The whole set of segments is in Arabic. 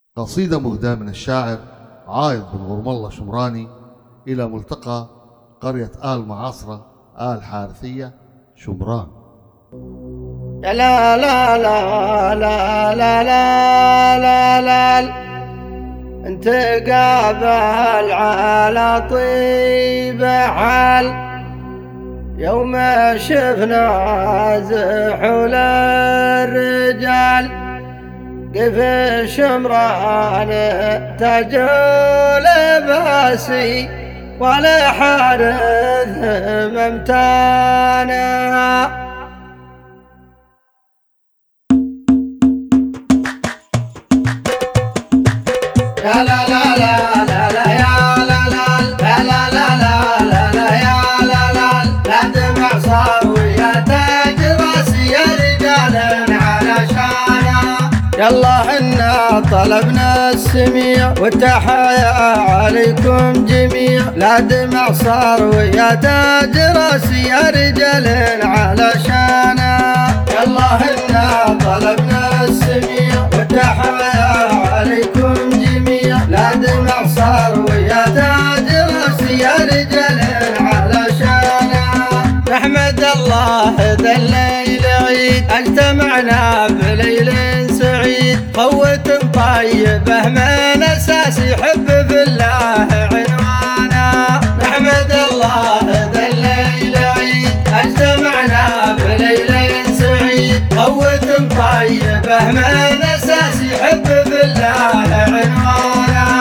قصيدة مهداة من الشاعر عايض بن غرم الله شمراني إلى ملتقى قرية آل معاصرة آل حارثية شمران. لا لا لا لا لا لا لا لا انت قابل على طيب حال يوم شفنا زحول الرجال كيف شمران تاج لباسي ولا حارث ممتانا. لا لا لا لا لا لا يا لا لا لا لا لا لا لا يا لا لا لا دمع صاوية تاج راسي يا رجال علشانا. يلا إنا طلبنا السميع والتحايا عليكم جميع لا دمع صاوية تاج راسي يا رجال علشانا. يلا إنا طلبنا السميع والتحايا عليكم لا دمع صار ويا تاج راسي يا رجال علشانا. نحمد الله ذا الليل عيد اجتمعنا بليل سعيد قوة طيبة من اساس يحب في الله عنوانا. نحمد الله ذا الليل عيد اجتمعنا بليل سعيد قوة طيبة من اساس يحب في الله عنوانا.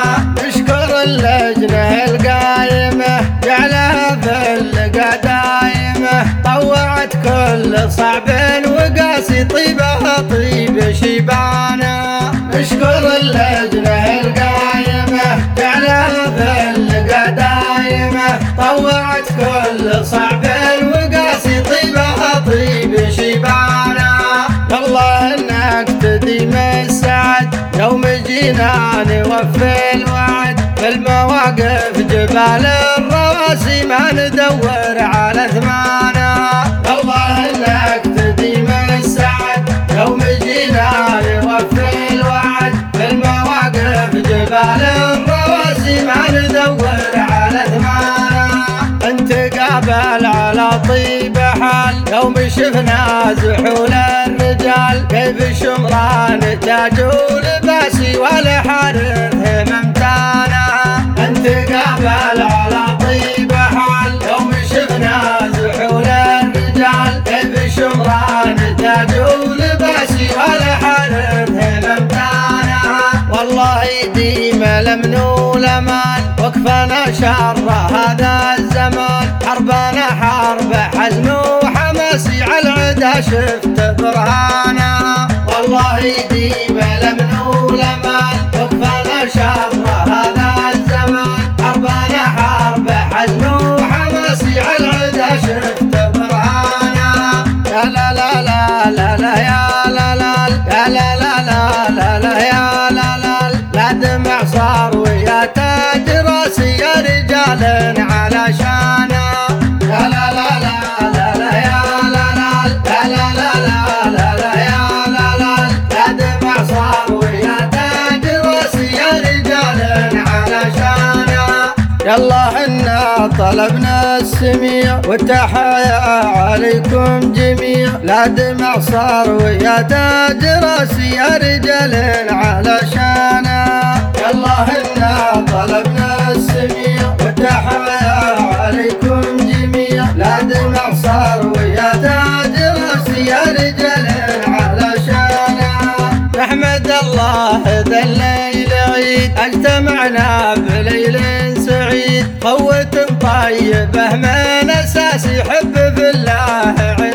اللجنة القايمة جعلها في اللقا دايمة طوعت كل صعب وقاسي طيبها طيب شيبانا. نشكر اللجنة القايمة جعلها في اللقا دايمة طوعت كل صعب وقاسي طيبها طيب شيبانا. والله انك تديم السعد يوم جينا نوفي الوعد في المواقف جبال الرواسي ما ندور على ثمانا. والله انك تديم السعد يوم جينا نوفي الوعد في المواقف جبال الرواسي ما ندور على ثمانا. انت قابل على طيب حال يوم شفنا زحول الرجال كيف شمران تاج لباسي ولا حارث ممتانا. انت قابل على طيب حال يوم شفنا زحول الرجال كيف شمران تاج لباسي ولا حارث ممتانا. والله يديم الامن والامان وكفانا شر هذا الزمان حربنا حرب حزم وحماسي على العدا شفت برهانا. والله يديم الامن والامان وكفانا شر هذا الزمان حربنا حرب حزم وحماسي على العدا شفت برهانا. لا لا لا لا لا لا يا لا لا لا لا لا لا لا يا لا لا لا دمع صار ويا تاج راسي يا رجال علشانا. لا لا لا لا لا لا يا لا لا لا لا لا لا لا يا لا لا لا دمع صار ويا تاج راسي يا رجال علشانا. يلا إنا طلبنا السميع والتحايا عليكم جميع لا دمع صار ويا تاج راسي يا رجال علشانا. يلا إنا طلبنا السميع والتحايا عليكم جميع لا دمع صار ويا تاج راسي يا رجال علشانا. نحمد الله ذا الليل عيد اجتمعنا بليل سعيد قوة طيبة من اساس يحب في الله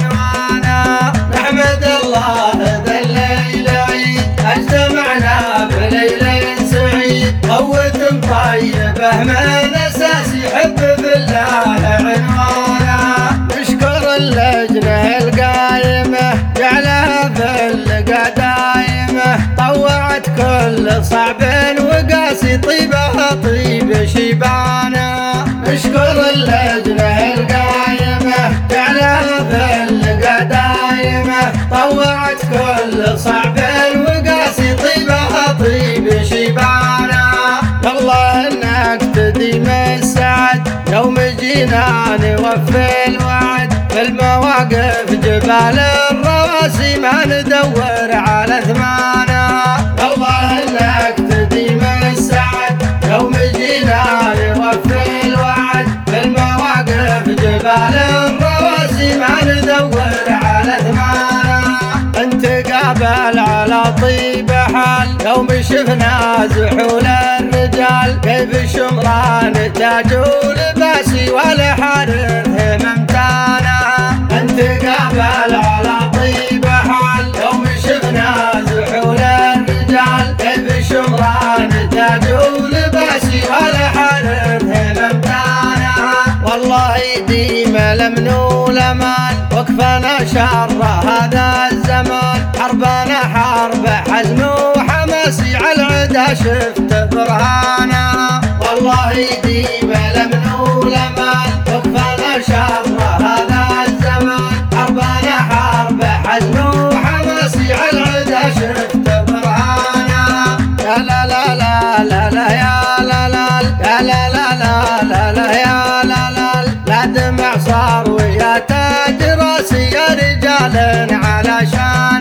عنوانا. نحمد الله ذا الليل عيد اجتمعنا بليل سعيد قوة طيبة من اساس يحب في الله عنوانا. نشكر اللجنة القايمة جعلها في اللقا دايمة طوعت كل صعب وقاسي طيبها طيب شيبانا. نشكر اللجنة القايمة جعلها في اللقا دايمة طوعت كل صعب وقاسي طيبها طيب شيبانا. جينا نوفي الوعد في المواقف جبال الرواسي ما ندور على ثمانا. والله انك تديم السعد يوم جينا نوفي الوعد في المواقف جبال الرواسي ما ندور على ثمانا. انت قابل على طيب حال يوم شفنا زحول الرجال كيف شمران تاج ولباسي والحارث هممتانا. انت قابل على طيب حال يوم شفنا زحول الرجال كيف شمران تاج ولباسي والحارث هممتانا. والله ديم لمن الامان وكفنا شر هذا الزمان حربنا حرب حزم وحماسي على العدا شفت برهانا. والله ديم لمن الامان وكفنا شر هذا الزمان حربنا حرب حزم وحماسي على العدا شفت برهانا. يا لا لا لا لا لا يا لا لا يا لا لا لا لا لا يا لا لا لا دمع صار ويا تاج راسي يا رجال على شان.